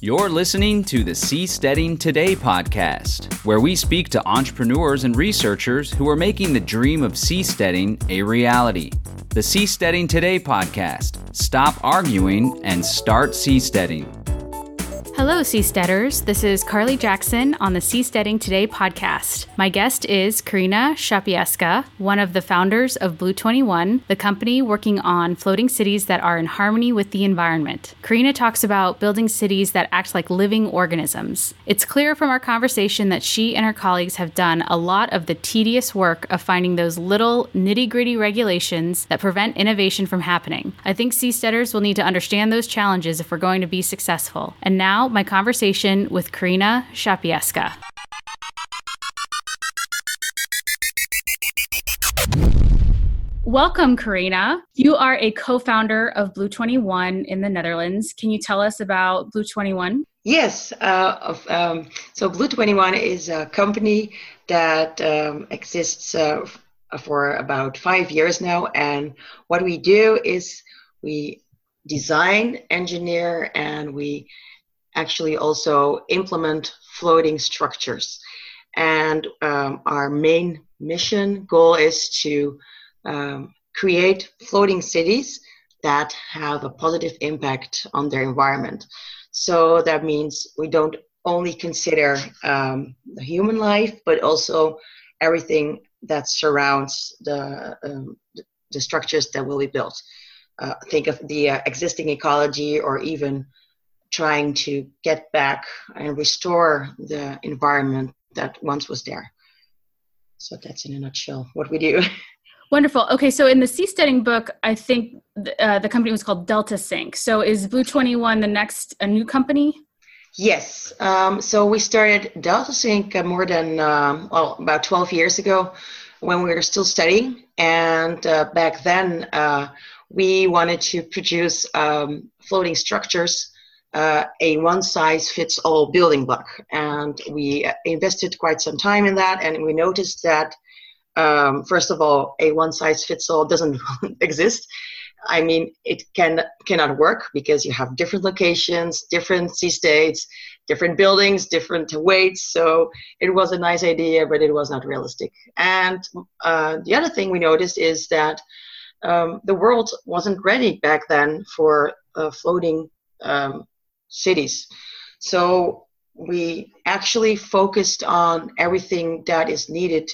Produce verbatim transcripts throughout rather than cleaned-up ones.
You're listening to the Seasteading Today podcast, where we speak to entrepreneurs and researchers who are making the dream of seasteading a reality. The Seasteading Today podcast. Stop arguing and start seasteading. Hello, Seasteaders. This is Carly Jackson on the Seasteading Today podcast. My guest is Karina Szapieska, one of the founders of Blue twenty-one, the company working on floating cities that are in harmony with the environment. Karina talks about building cities that act like living organisms. It's clear from our conversation that she and her colleagues have done a lot of the tedious work of finding those little nitty-gritty regulations that prevent innovation from happening. I think Seasteaders will need to understand those challenges if we're going to be successful. And now, my conversation with Karina Szapieska. Welcome, Karina. You are a co-founder of Blue twenty-one in the Netherlands. Can you tell us about Blue twenty-one? Yes. Uh, of, um, so Blue twenty-one is a company that um, exists uh, for about five years now. And what we do is we design, engineer, and we actually also implement floating structures. And um, our main mission goal is to um, create floating cities that have a positive impact on their environment. So that means we don't only consider um, the human life, but also everything that surrounds the, um, the structures that will be built. Uh, think of the uh, existing ecology, or even trying to get back and restore the environment that once was there. So that's in a nutshell what we do. Wonderful. Okay, so in the seasteading book, I think the, uh, the company was called Delta Sync. So is Blue twenty-one the next a new company? Yes. Um, so we started Delta Sync uh, more than, um, well, about twelve years ago when we were still studying. And uh, back then, uh, we wanted to produce um, floating structures, Uh, a one-size-fits-all building block. And we invested quite some time in that, and we noticed that, um, first of all, a one-size-fits-all doesn't exist. I mean, it can, cannot work because you have different locations, different sea states, different buildings, different weights. So it was a nice idea, but it was not realistic. And uh, the other thing we noticed is that um, the world wasn't ready back then for uh, floating um, cities. So we actually focused on everything that is needed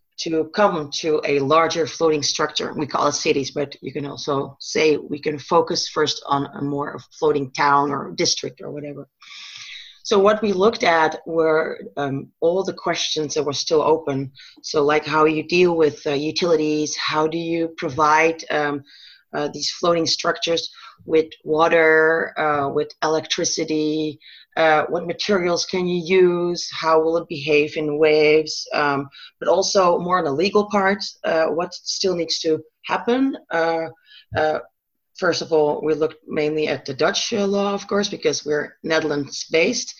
to come to a larger floating structure. We call it cities, but you can also say we can focus first on a more floating town or district or whatever. So what we looked at were um, all the questions that were still open. So like how you deal with uh, utilities, how do you provide um, uh, these floating structures with water, uh, with electricity, uh, what materials can you use, how will it behave in waves, um, but also more on the legal part, uh, what still needs to happen. Uh, uh, first of all, we looked mainly at the Dutch uh, law, of course, because we're Netherlands-based,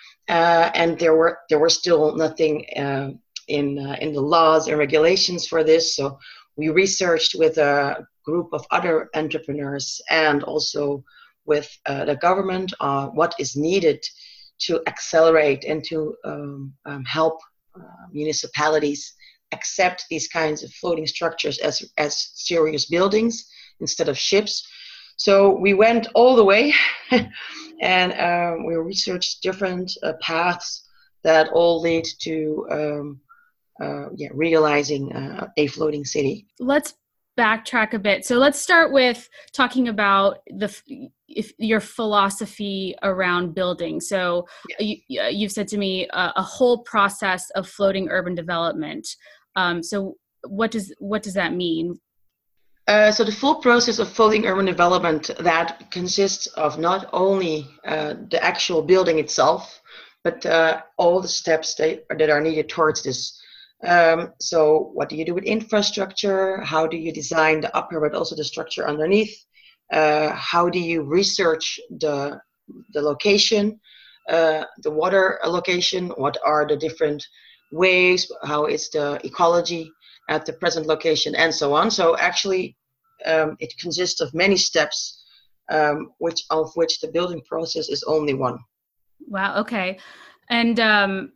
uh, and there were there were still nothing uh, in uh, in the laws and regulations for this. So we researched with a group of other entrepreneurs and also with uh, the government on what is needed to accelerate and to um, um, help uh, municipalities accept these kinds of floating structures as, as serious buildings instead of ships. So we went all the way and um, we researched different uh, paths that all lead to um, uh, yeah, realizing uh, a floating city. Let's backtrack a bit. So let's start with talking about the if your philosophy around building. So yeah. you, you've said to me uh, a whole process of floating urban development. Um, so what does what does that mean? Uh, so the full process of floating urban development, that consists of not only uh, the actual building itself, but uh, all the steps that, that are needed towards this. Um, so what do you do with infrastructure? How do you design the upper, but also the structure underneath? Uh, how do you research the, the location, uh, the water location? What are the different waves? How is the ecology at the present location, and so on? So actually, um, it consists of many steps, um, which of which the building process is only one. Wow. Okay. And um,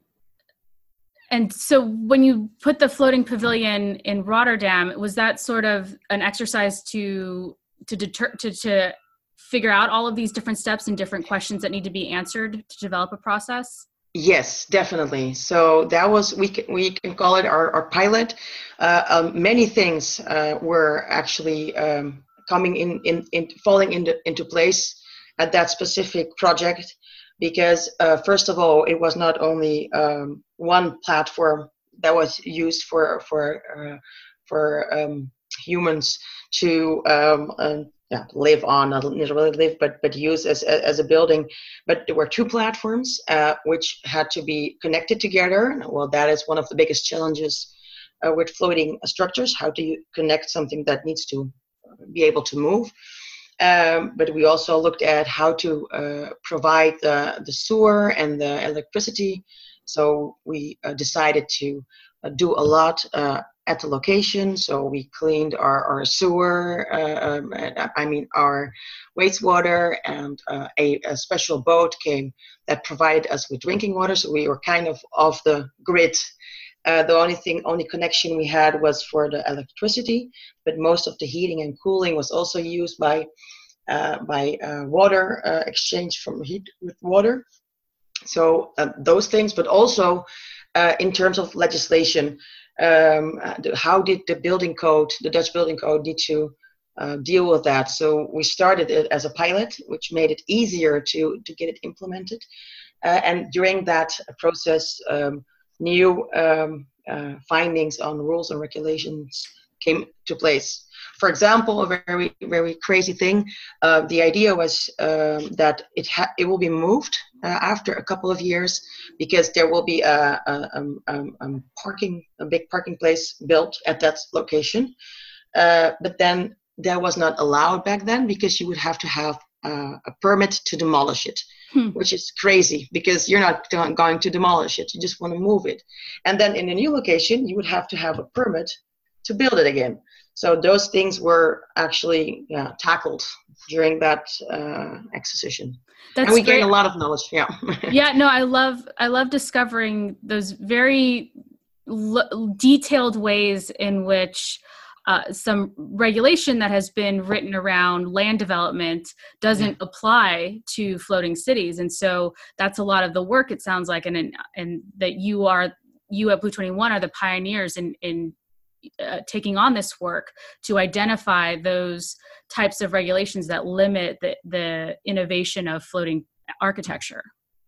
and so when you put the floating pavilion in Rotterdam, was that sort of an exercise to to deter to to figure out all of these different steps and different questions that need to be answered to develop a process? Yes, definitely. So that was, we can, we can call it our, our pilot. Uh, um, many things uh, were actually um, coming in, in, in falling into, into place at that specific project, because uh, first of all, it was not only um, one platform that was used for for uh, for um, humans to um, uh, yeah, live on, not literally live, but but use as as a building. But there were two platforms uh, which had to be connected together. Well, that is one of the biggest challenges uh, with floating structures. How do you connect something that needs to be able to move? Um, but we also looked at how to uh, provide the, the sewer and the electricity. So we uh, decided to uh, do a lot uh, at the location. So we cleaned our, our sewer, uh, um, I mean our wastewater, and uh, a, a special boat came that provided us with drinking water. So we were kind of off the grid. Uh, the only thing, only connection we had was for the electricity, but most of the heating and cooling was also used by uh, by uh, water uh, exchange from heat with water. So uh, those things, but also uh, in terms of legislation, um, how did the building code, the Dutch building code, need to uh, deal with that? So we started it as a pilot, which made it easier to to get it implemented, uh, and during that process. Um, new um, uh, findings on rules and regulations came to place. For example, a very, very crazy thing, uh, the idea was um, that it, ha- it will be moved uh, after a couple of years, because there will be a, a, um, um, um, parking, a big parking place built at that location. Uh, but then that was not allowed back then, because you would have to have uh, a permit to demolish it. Hmm. Which is crazy, because you're not going to demolish it. You just want to move it. And then in a new location, you would have to have a permit to build it again. So those things were actually yeah, tackled during that uh, exercise. That's and we great. Gained a lot of knowledge. Yeah. Yeah. No, I love I love discovering those very l- detailed ways in which Uh, some regulation that has been written around land development doesn't yeah. apply to floating cities. And so that's a lot of the work, it sounds like, and and, and that you are, you at Blue twenty-one are the pioneers in, in uh, taking on this work to identify those types of regulations that limit the, the innovation of floating architecture.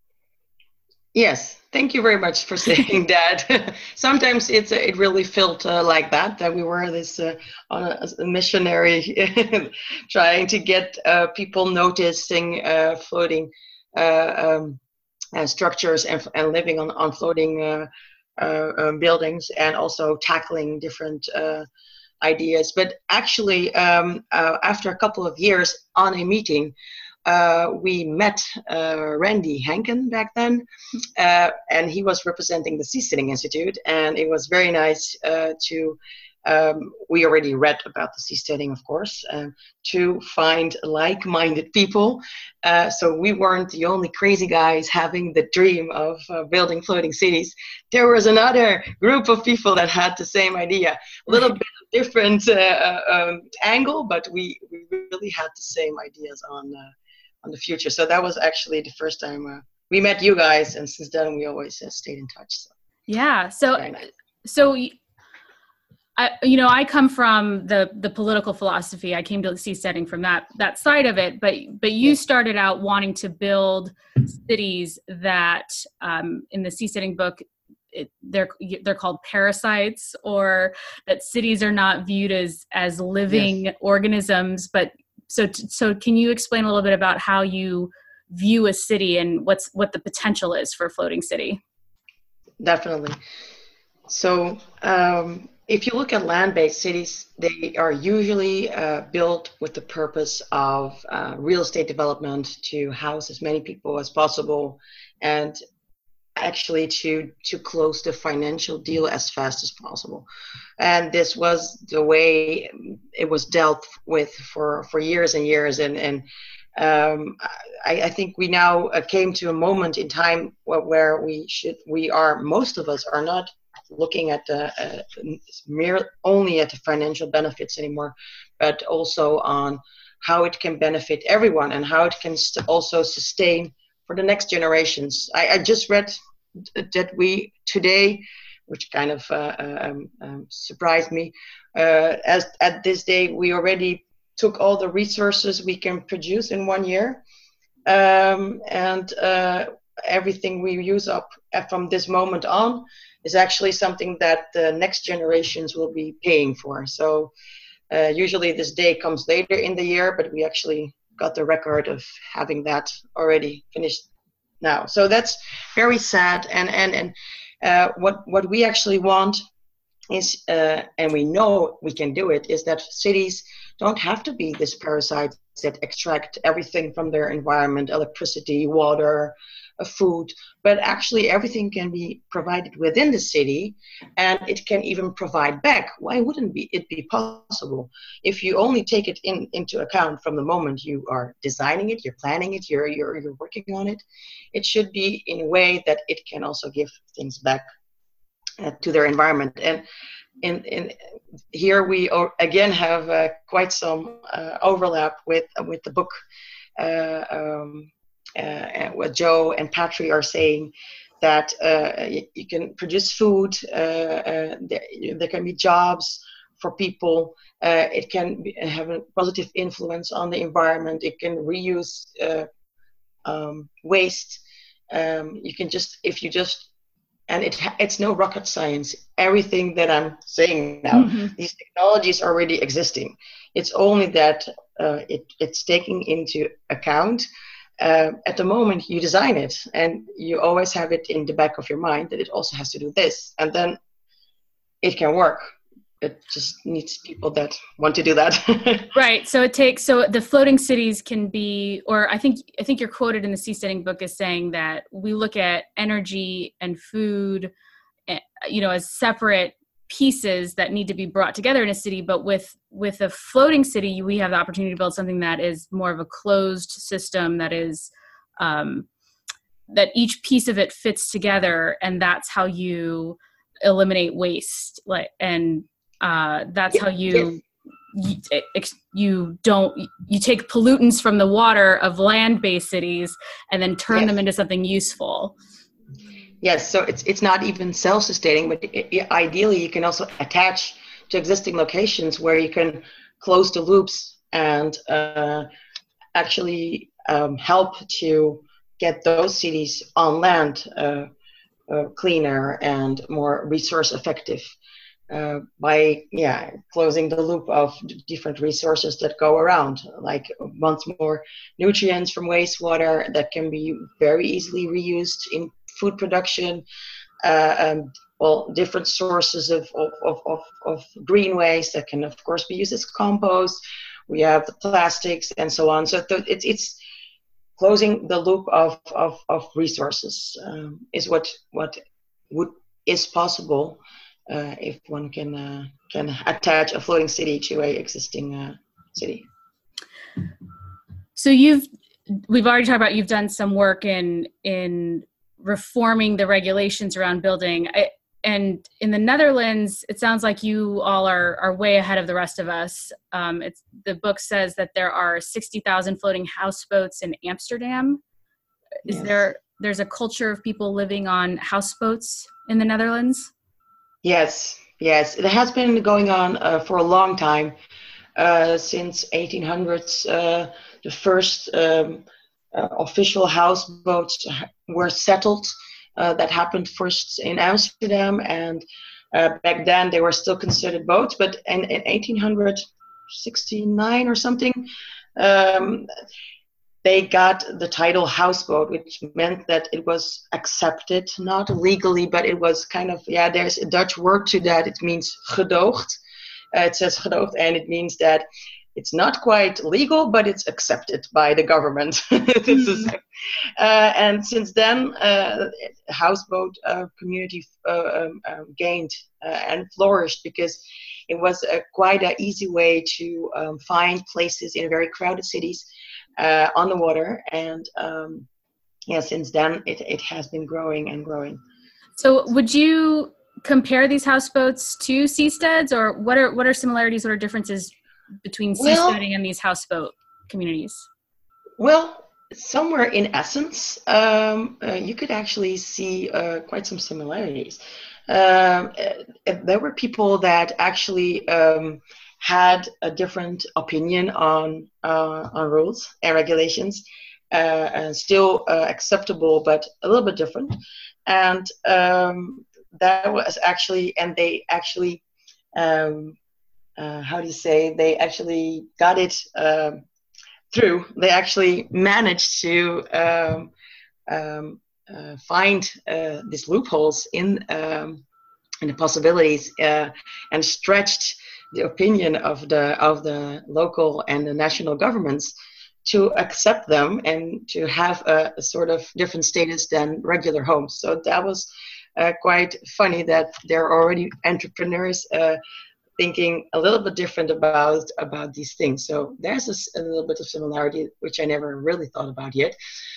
Yes, thank you very much for saying that. Sometimes it's it really felt uh, like that, that we were this uh, on a, a missionary trying to get uh, people noticing uh, floating uh, um, uh, structures and, and living on, on floating uh, uh, um, buildings, and also tackling different uh, ideas. But actually, um, uh, after a couple of years on a meeting, Uh, we met uh, Randy Hanken back then, uh, and he was representing the Seasteading Institute, and it was very nice uh, to, um, we already read about the seasteading, of course, uh, to find like-minded people. Uh, so we weren't the only crazy guys having the dream of uh, building floating cities. There was another group of people that had the same idea, a little bit different uh, um, angle, but we, we really had the same ideas on uh, on the future. So that was actually the first time uh, we met you guys, and since then we always uh, stayed in touch. So. Yeah. So, nice. so I, you know, I come from the the political philosophy. I came to seasteading from that that side of it. But but you yeah. started out wanting to build cities that, um, in the seasteading book, It, they're they're called parasites, or that cities are not viewed as as living yes. organisms. But so so can you explain a little bit about how you view a city and what's what the potential is for a floating city? Definitely. So um, if you look at land-based cities, they are usually uh, built with the purpose of uh, real estate development, to house as many people as possible, and actually to to close the financial deal as fast as possible. And this was the way it was dealt with for for years and years. And and Um, I, I think we now uh, came to a moment in time where, where we should, we are, most of us are not looking at the uh, mere only at the financial benefits anymore, but also on how it can benefit everyone and how it can st- also sustain for the next generations. I, I just read that we today, which kind of uh, um, um, surprised me, uh, as at this day we already took all the resources we can produce in one year, um, and uh, everything we use up from this moment on is actually something that the next generations will be paying for. So uh, usually this day comes later in the year, but we actually got the record of having that already finished now. So that's very sad. And and and uh, what what we actually want is, uh, and we know we can do it, is that cities don't have to be this parasites that extract everything from their environment, electricity, water, uh, food, but actually everything can be provided within the city, and it can even provide back. Why wouldn't be it be possible if you only take it in into account from the moment you are designing it, you're planning it, you're you're, you're working on it? It should be in a way that it can also give things back uh, to their environment. And in in here we are, again have uh, quite some uh, overlap with uh, with the book, uh, um, uh, what Joe and Patri are saying, that uh, you, you can produce food, uh, uh, there, there can be jobs for people, uh, it can be, have a positive influence on the environment, it can reuse uh, um, waste, um, you can just, if you just, and it it's no rocket science. Everything that I'm saying now, mm-hmm. these technologies are already existing. It's only that uh, it, it's taking into account. Uh, at the moment you design it, and you always have it in the back of your mind that it also has to do this, and then it can work. It just needs people that want to do that. Right. So it takes, so the floating cities can be, or I think, I think you're quoted in the Seasteading book as saying that we look at energy and food, you know, as separate pieces that need to be brought together in a city. But with, with a floating city, we have the opportunity to build something that is more of a closed system, that is, um, that each piece of it fits together. And that's how you eliminate waste. Like, and, Uh, that's how you, you you don't you take pollutants from the water of land-based cities and then turn yes. them into something useful. Yes, so it's it's not even self-sustaining, but it, it, ideally you can also attach to existing locations where you can close the loops and uh, actually um, help to get those cities on land uh, uh, cleaner and more resource effective. Uh, by yeah closing the loop of different resources that go around, like once more nutrients from wastewater that can be very easily reused in food production, uh, um, well different sources of of, of, of of green waste that can of course be used as compost. We have the plastics and so on. So th- it's it's closing the loop of of, of resources um, is what what would is possible. Uh, if one can uh, can attach a floating city to a existing uh, city. So you've we've already talked about you've done some work in in reforming the regulations around building. I, and in the Netherlands, it sounds like you all are are way ahead of the rest of us. Um, it's the book says that there are sixty thousand floating houseboats in Amsterdam. Is yes. there there's a culture of people living on houseboats in the Netherlands? Yes, yes, it has been going on uh, for a long time, uh, since eighteen hundreds. Uh, the first um, uh, official houseboats were settled. Uh, that happened first in Amsterdam, and uh, back then they were still considered boats. But in, in eighteen sixty-nine or something, um, they got the title houseboat, which meant that it was accepted, not legally, but it was kind of, yeah, there's a Dutch word to that. It means gedoogd. Uh, it says gedoogd, and it means that it's not quite legal, but it's accepted by the government. mm-hmm. uh, and since then, uh, houseboat uh, community uh, um, uh, gained uh, and flourished because it was a, quite an easy way to um, find places in very crowded cities uh, on the water. And um, yeah, since then it, it has been growing and growing. So would you compare these houseboats to seasteads, or what are what are similarities, what are differences between Well, seasteading and these houseboat communities? Well, somewhere in essence, um, uh, you could actually see uh, quite some similarities. Um, uh, there were people that actually um, had a different opinion on uh, on rules and regulations, uh, and still uh, acceptable, but a little bit different. And um, that was actually, and they actually, um, uh, how do you say, they actually got it. Um through. They actually managed to um, um, uh, find uh, these loopholes in um, in the possibilities uh, and stretched the opinion of the of the local and the national governments to accept them and to have a, a sort of different status than regular homes. So that was uh, quite funny that there are already entrepreneurs uh, thinking a little bit different about about these things. So there's a, a little bit of similarity, which I never really thought about yet.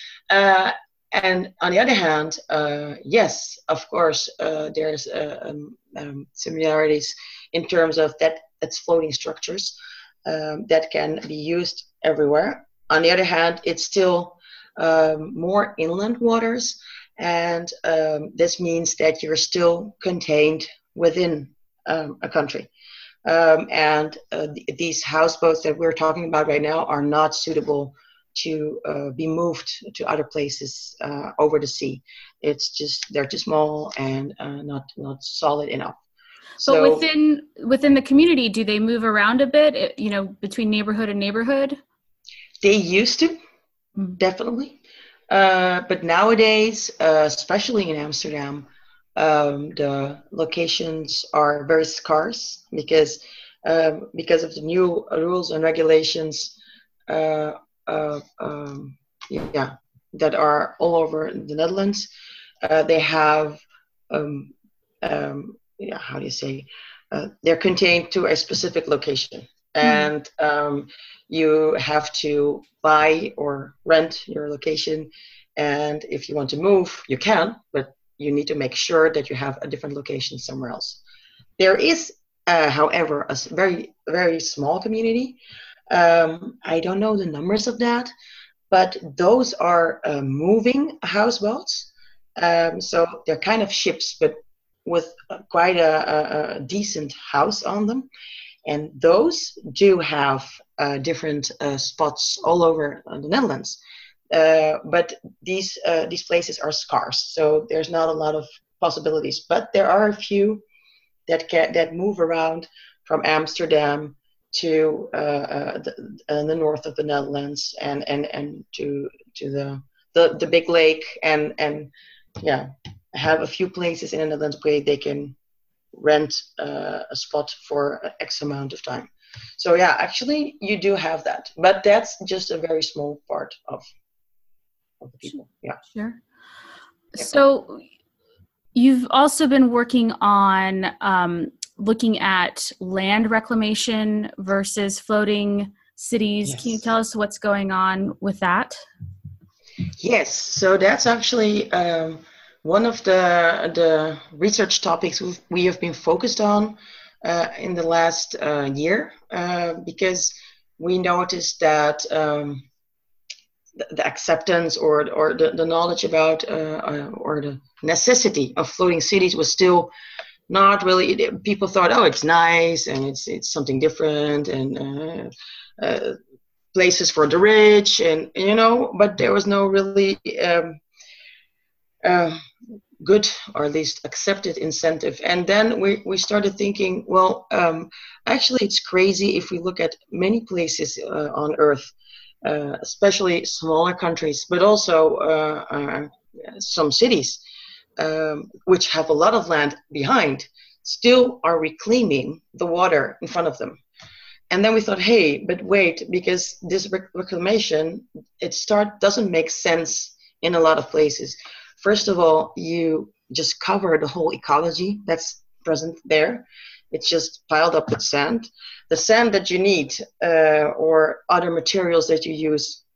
Uh, and on the other hand, uh, yes, of course, uh, there's uh, um, um, similarities in terms of that that's floating structures um, that can be used everywhere. On the other hand, it's still um, more inland waters, and um, this means that you're still contained within um, a country. Um, and uh, th- these houseboats that we're talking about right now are not suitable to uh, be moved to other places uh, over the sea. It's just they're too small and uh, not not solid enough. But So within within the community, do they move around a bit? You know, between neighborhood and neighborhood. they used to, Mm-hmm. definitely, uh, but nowadays, uh, especially in Amsterdam, um, the locations are very scarce because um, because of the new rules and regulations. Uh, uh, um, yeah, that are all over the Netherlands. Uh, they have, um, um, yeah, how do you say? Uh, they're contained to a specific location, and um, you have to buy or rent your location. And if you want to move, you can, but you need to make sure that you have a different location somewhere else. There is, uh, however, a s- very, very small community. Um, I don't know the numbers of that, but those are uh, moving houseboats. Um, so they're kind of ships, but with uh, quite a, a, a decent house on them. And those do have uh, different uh, spots all over uh, the Netherlands. Uh, but these uh, these places are scarce, so there's not a lot of possibilities. But there are a few that can that move around from Amsterdam to uh, uh, the, uh, the north of the Netherlands and and and to to the the, the big lake and and yeah, have a few places in the Netherlands where they can rent uh, a spot for X amount of time. So yeah, actually you do have that, but that's just a very small part of of the people. Yeah. Sure. So you've also been working on um, looking at land reclamation versus floating cities. Yes. Can you tell us what's going on with that? Yes. So that's actually um, one of the the research topics we've, we have been focused on uh, in the last uh, year uh, because we noticed that um, the, the acceptance or or the, the knowledge about uh, uh, or the necessity of floating cities was still not really. It, people thought, oh, it's nice and it's it's something different and uh, uh, places for the rich and you know, but there was no really um, uh, good or at least accepted incentive. And then we, we started thinking, well, um, actually it's crazy if we look at many places uh, on Earth, uh, especially smaller countries, but also uh, uh, some cities, um, which have a lot of land behind, still are reclaiming the water in front of them. And then we thought, hey, but wait, because this rec- reclamation, it start doesn't make sense in a lot of places. First of all, you just cover the whole ecology that's present there. It's just piled up with sand. The sand that you need uh, or other materials that you use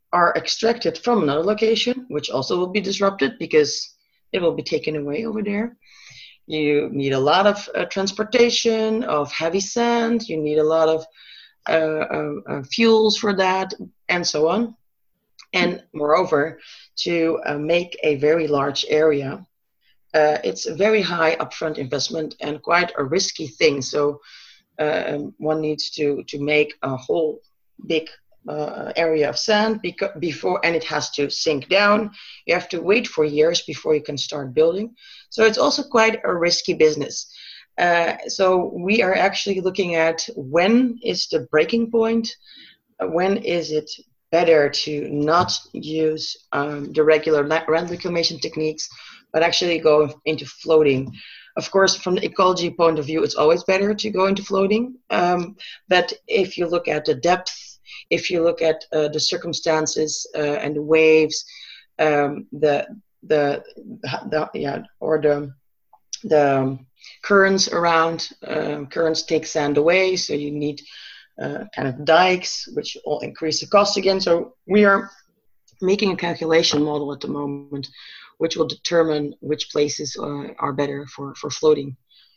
are extracted from another location, which also will be disrupted because it will be taken away over there. You need a lot of uh, transportation of heavy sand. You need a lot of uh, uh, uh, fuels for that, and so on. And moreover, to uh, make a very large area, uh, it's a very high upfront investment and quite a risky thing. So uh, one needs to to make a whole big uh, area of sand beca- before, and it has to sink down. You have to wait for years before you can start building. So it's also quite a risky business. Uh, so we are actually looking at when is the breaking point, uh, when is it better to not use um, the regular land reclamation techniques, but actually go into floating. Of course, from the ecology point of view, it's always better to go into floating. Um, but if you look at the depth, if you look at uh, the circumstances uh, and the waves, um, the the the yeah or the the currents around, uh, currents take sand away, so you need uh, kind of dikes, which all increase the cost again. So we are making a calculation model at the moment, which will determine which places uh, are better for, for floating.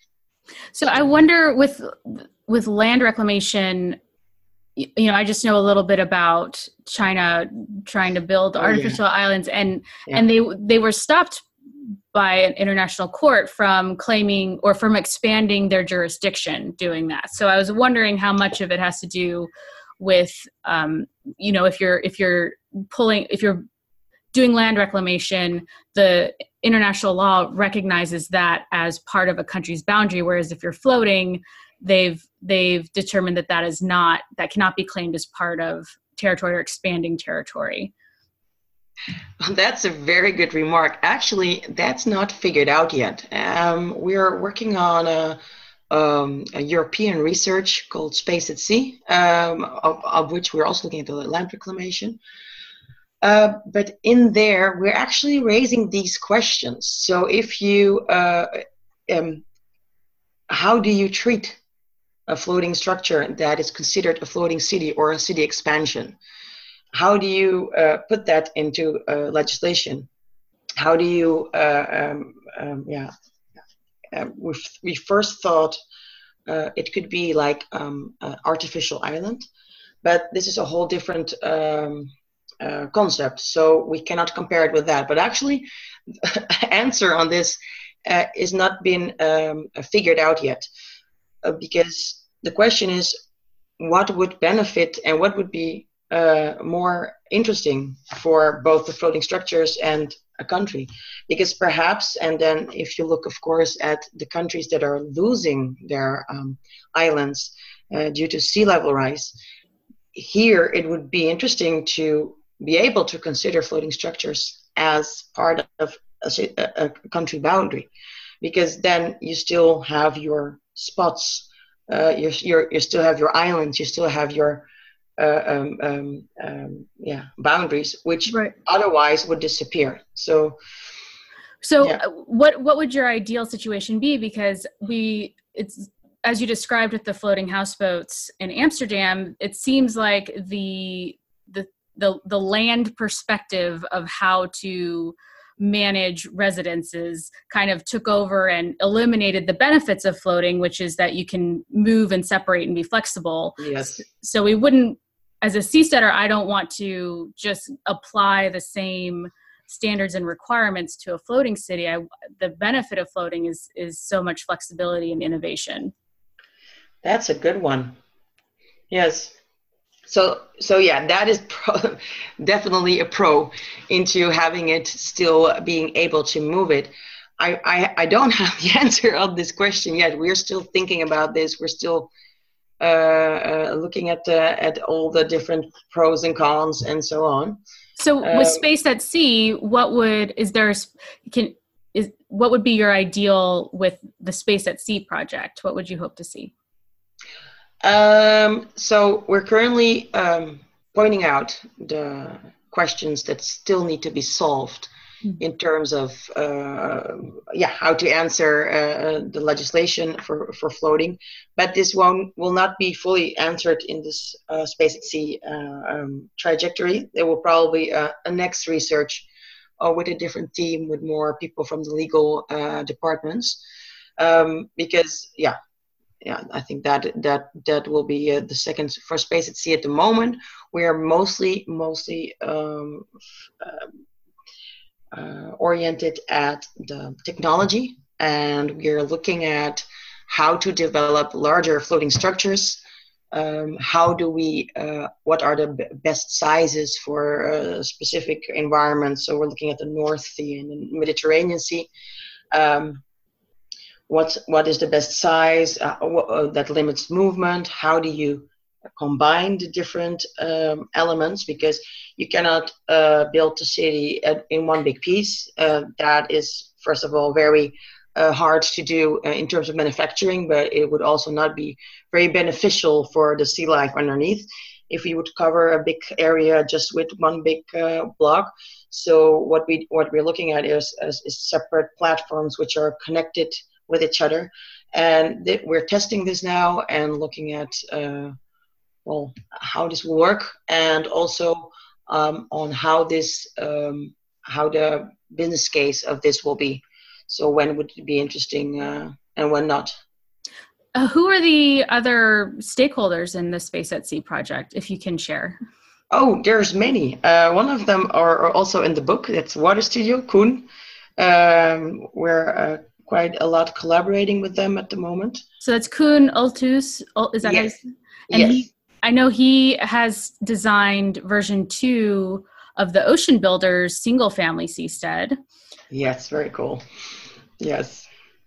So I wonder with with land reclamation, you know, I just know a little bit about China trying to build oh, artificial yeah. islands, and yeah. and they they were stopped by an international court from claiming or from expanding their jurisdiction doing that. So I was wondering how much of it has to do with, um, you know, if you're if you're pulling if you're doing land reclamation, the international law recognizes that as part of a country's boundary, whereas if you're floating, they've they've determined that that is not that cannot be claimed as part of territory or expanding territory. That's a very good remark. Actually, that's not figured out yet. Um, we're working on a, um, a European research called Space at Sea, um, of, of which we're also looking at the land reclamation. Uh, but in there, we're actually raising these questions. So if you, uh, um, how do you treat a floating structure that is considered a floating city or a city expansion? How do you uh, put that into uh, legislation? How do you, uh, um, um, yeah, uh, we, we first thought uh, it could be like um, an artificial island, but this is a whole different um, uh, concept, so we cannot compare it with that. But actually, the answer on this uh, is not been um, figured out yet, uh, because the question is, what would benefit and what would be Uh, more interesting for both the floating structures and a country? Because perhaps, and then if you look, of course, at the countries that are losing their um, islands uh, due to sea level rise, here it would be interesting to be able to consider floating structures as part of a, a country boundary, because then you still have your spots, uh, you you still have your islands, you still have your Uh, um, um, um, yeah, boundaries, which right. otherwise would disappear. So, so yeah. what what would your ideal situation be? Because we, it's as you described with the floating houseboats in Amsterdam, it seems like the the the the land perspective of how to manage residences kind of took over and eliminated the benefits of floating, which is that you can move and separate and be flexible. Yes. So we wouldn't, as a seasteader, I don't want to just apply the same standards and requirements to a floating city. I, the benefit of floating is is so much flexibility and innovation. That's a good one. Yes. So, so yeah, that is pro, definitely a pro into having it still being able to move it. I, I, I don't have the answer of this question yet. We're still thinking about this. We're still uh, uh, looking at the, at all the different pros and cons and so on. So, with um, Space at Sea, what would is there can is what would be your ideal with the Space at Sea project? What would you hope to see? Um, so we're currently um, pointing out the questions that still need to be solved in terms of uh, yeah how to answer uh, the legislation for, for floating, but this one will not be fully answered in this uh, space at sea uh, um, trajectory. There will probably uh, a next research or with a different team with more people from the legal uh, departments, um, because yeah yeah I think that that that will be uh, the second for space at sea. At the moment we are mostly mostly um, uh, uh, oriented at the technology, and we're looking at how to develop larger floating structures. Um, how do we, uh, what are the b- best sizes for uh, specific environments? So we're looking at the North Sea and the Mediterranean Sea. Um, what, what is the best size uh, uh, that limits movement? How do you combine the different um, elements? Because you cannot uh, build a city at, in one big piece. Uh, that is, first of all, very uh, hard to do uh, in terms of manufacturing, but it would also not be very beneficial for the sea life underneath if we would cover a big area just with one big uh, block. So what we what we're looking at is, is, is separate platforms which are connected with each other, and th- we're testing this now and looking at uh, well, how this will work, and also um, on how this, um, how the business case of this will be. So when would it be interesting uh, and when not? Uh, who are the other stakeholders in the Space at Sea project, if you can share? Oh, there's many. Uh, one of them are, are also in the book. That's Water Studio, Koen. Um, we're uh, quite a lot collaborating with them at the moment. So that's Koen Ultus. Is that yes. how you, and yes. he, I know he has designed version two of the Ocean Builders single family seastead. Yes, very cool. Yes.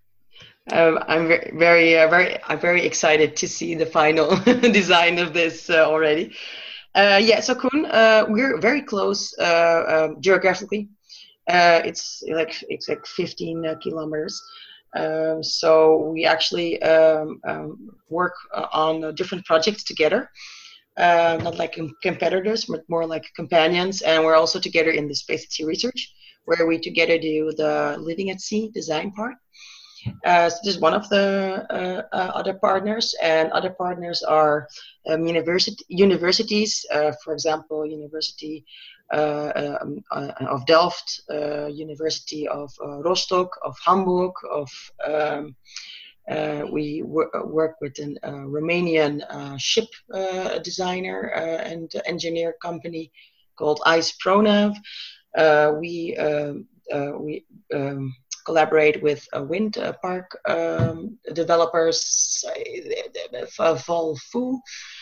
Um, I'm very, very, uh, very, I'm very excited to see the final design of this uh, already. Uh, yeah, so Koen, uh, we're very close uh, um, geographically. Uh, it's like it's like fifteen uh, kilometers. Um, so we actually um, um, work uh, on uh, different projects together, uh, not like com- competitors, but more like companions. And we're also together in the Space at Sea research, where we together do the Living at Sea design part. Uh, so this is one of the uh, uh, other partners, and other partners are um, university, universities, uh, for example, University uh, um, uh, of Delft, uh, University of uh, Rostock, of Hamburg, of um, uh, we wor- work with a uh, Romanian uh, ship uh, designer uh, and engineer company called Ice Pronav. Uh, we um, uh, we um, collaborate with uh, wind uh, park um, developers, uh, Volfu,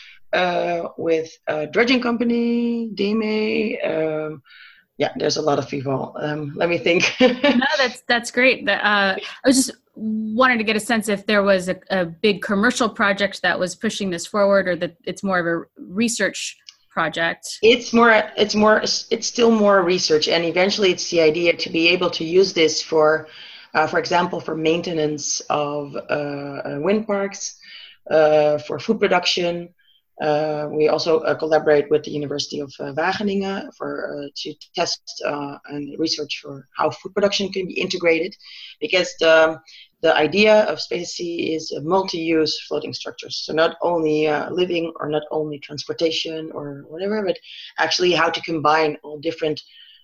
uh, with a dredging company, Deme. Um, yeah, there's a lot of people. Um, let me think. No, that's that's great. Uh, I was just wanted to get a sense if there was a, a big commercial project that was pushing this forward, or that it's more of a research project. It's more, it's more, it's still more research, and eventually it's the idea to be able to use this for, uh, for example, for maintenance of uh, wind parks, uh, for food production. Uh, we also uh, collaborate with the University of uh, Wageningen for uh, to test uh, and research for how food production can be integrated, because the the idea of Space at Sea is a multi-use floating structures. So not only uh, living or not only transportation or whatever, but actually how to combine all different,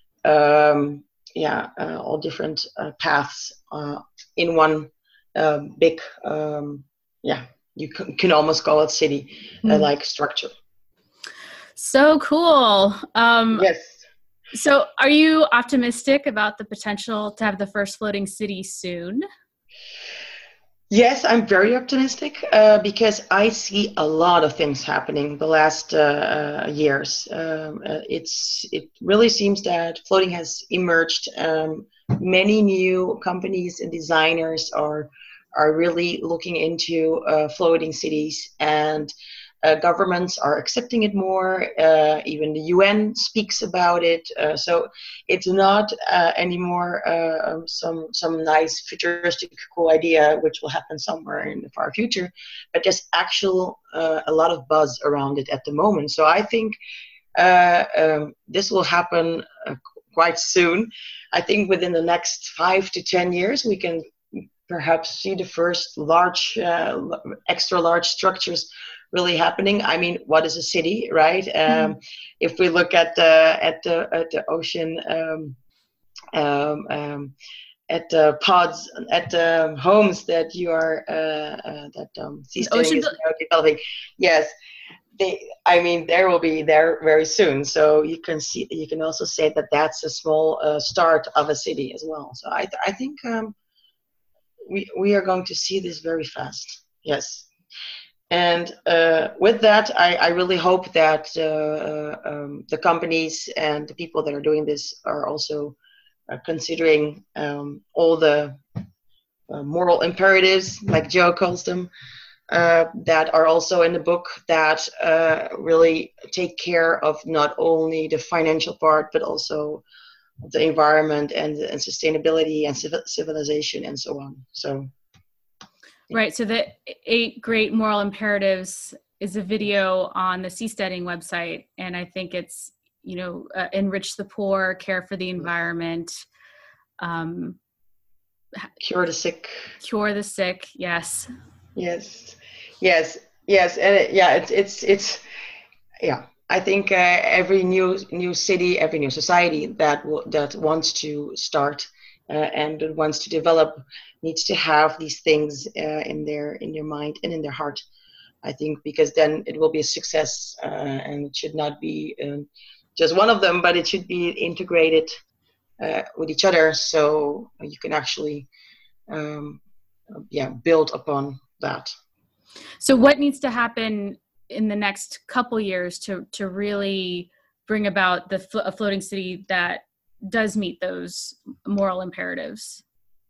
um, yeah, uh, all different uh, paths uh, in one uh, big, um, yeah, you can, can almost call it city-like uh, mm. structure. So cool. Um, yes. So are you optimistic about the potential to have the first floating city soon? Yes, I'm very optimistic uh, because I see a lot of things happening the last uh, uh, years. Um, uh, it's it really seems that floating has emerged. Um, many new companies and designers are are really looking into uh, floating cities, and uh, governments are accepting it more. Uh, even the U N speaks about it. Uh, so it's not uh, anymore uh, some some nice futuristic cool idea which will happen somewhere in the far future, but there's actual uh, a lot of buzz around it at the moment. So I think uh, um, this will happen uh, quite soon. I think within the next five to ten years, we can perhaps see the first large, uh, extra large structures really happening. I mean, what is a city, right? Um, mm-hmm. If we look at the at the at the ocean, um, um, um, at the pods, at the homes that you are uh, uh, that um, Seasteading is now developing, yes, they. I mean, there will be there very soon. So you can see, you can also say that that's a small uh, start of a city as well. So I th- I think. Um, We, we are going to see this very fast, yes. And uh, with that, I, I really hope that uh, um, the companies and the people that are doing this are also uh, considering um, all the uh, moral imperatives, like Joe calls them, uh, that are also in the book, that uh, really take care of not only the financial part, but also the environment and, and sustainability and civil, civilization and so on. So, yeah. Right. So the eight great moral imperatives is a video on the Seasteading website, and I think it's, you know, uh, enrich the poor, care for the environment, um, cure the sick. Cure the sick. Yes. Yes. Yes. Yes. And it, yeah, it's it's it's yeah. I think uh, every new new city, every new society that w- that wants to start uh, and that wants to develop needs to have these things uh, in their in their mind and in their heart. I think, because then it will be a success, uh, and it should not be um, just one of them, but it should be integrated uh, with each other, so you can actually um, yeah build upon that. So what needs to happen in the next couple years to to really bring about the flo- a floating city that does meet those moral imperatives?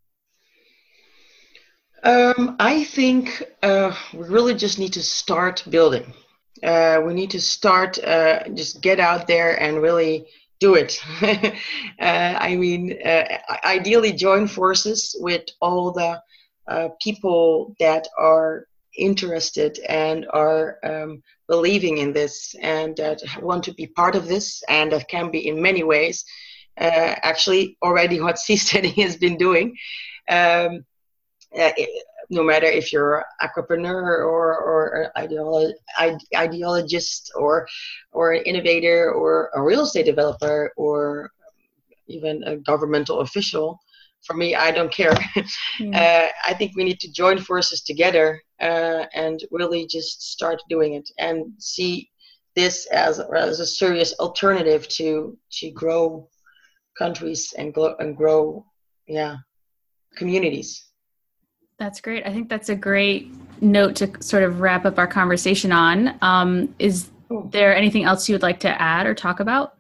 Um, I think uh, we really just need to start building. Uh, we need to start, uh, just get out there and really do it. uh, I mean, uh, ideally join forces with all the uh, people that are interested and are um, believing in this and that want to be part of this, and that can be in many ways. Uh, actually, already what Seasteading has been doing. Um, uh, no matter if you're an aquapreneur or or an ideolo- ide- ideologist or or an innovator or a real estate developer or even a governmental official. For me, I don't care. Mm. uh, I think we need to join forces together uh, and really just start doing it and see this as, as a serious alternative to to grow countries and, glo- and grow, yeah, communities. That's great. I think that's a great note to sort of wrap up our conversation on. Um, is there anything else you would like to add or talk about?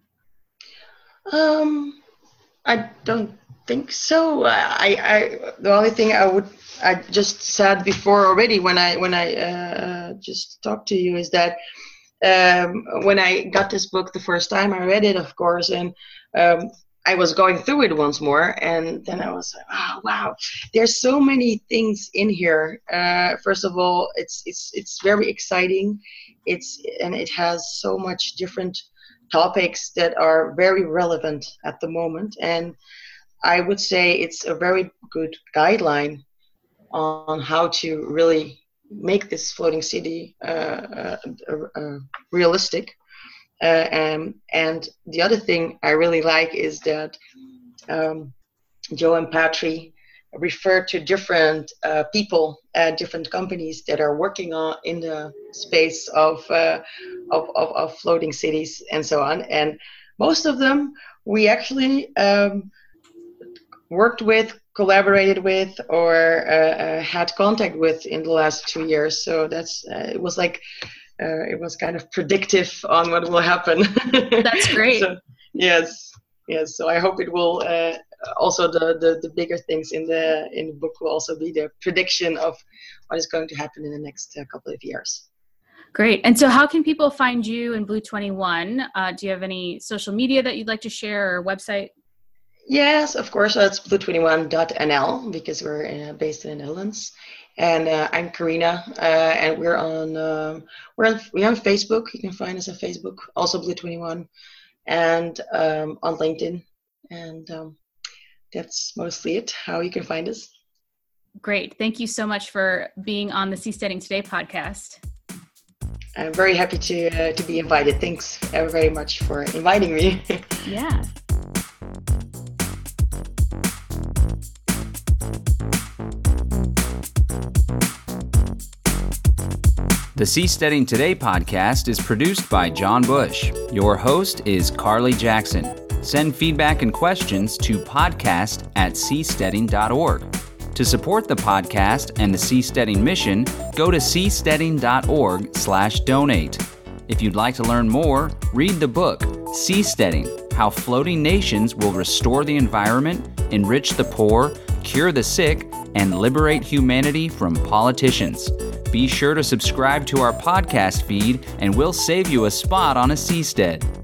Um, I don't think so. I, I, the only thing I would, I just said before already when I, when I uh, just talked to you is that um, when I got this book the first time, I read it, of course, and um, I was going through it once more, and then I was like, oh, wow, there's so many things in here. Uh, first of all, it's it's it's very exciting. It's and it has so much different topics that are very relevant at the moment, and I would say it's a very good guideline on how to really make this floating city uh, uh, uh, realistic. Uh, and, and the other thing I really like is that um, Joe and Patry refer to different uh, people at different companies that are working on in the space of, uh, of, of, of floating cities and so on. And most of them we actually um, worked with, collaborated with, or uh, uh, had contact with in the last two years. So that's uh, it was like uh, it was kind of predictive on what will happen. That's great. So, yes, yes. So I hope it will. Uh, also, the, the the bigger things in the in the book will also be the prediction of what is going to happen in the next uh, couple of years. Great. And so how can people find you in Blue twenty-one? Uh, do you have any social media that you'd like to share, or website? Yes, of course. It's blue twenty-one dot n l because we're uh, based in the Netherlands. And uh, I'm Karina, uh, and we're on um, we're on, we're on Facebook. You can find us on Facebook, also Blue twenty-one, and um, on LinkedIn. And um, that's mostly it, how you can find us. Great. Thank you so much for being on the Seasteading Today podcast. I'm very happy to uh, to be invited. Thanks very much for inviting me. Yeah. The Seasteading Today podcast is produced by John Bush. Your host is Carly Jackson. Send feedback and questions to podcast at seasteading dot org. To support the podcast and the Seasteading mission, go to seasteading dot org slash donate. If you'd like to learn more, read the book, Seasteading: How Floating Nations Will Restore the Environment, Enrich the Poor, Cure the Sick, and Liberate Humanity from Politicians. Be sure to subscribe to our podcast feed, and we'll save you a spot on a seastead.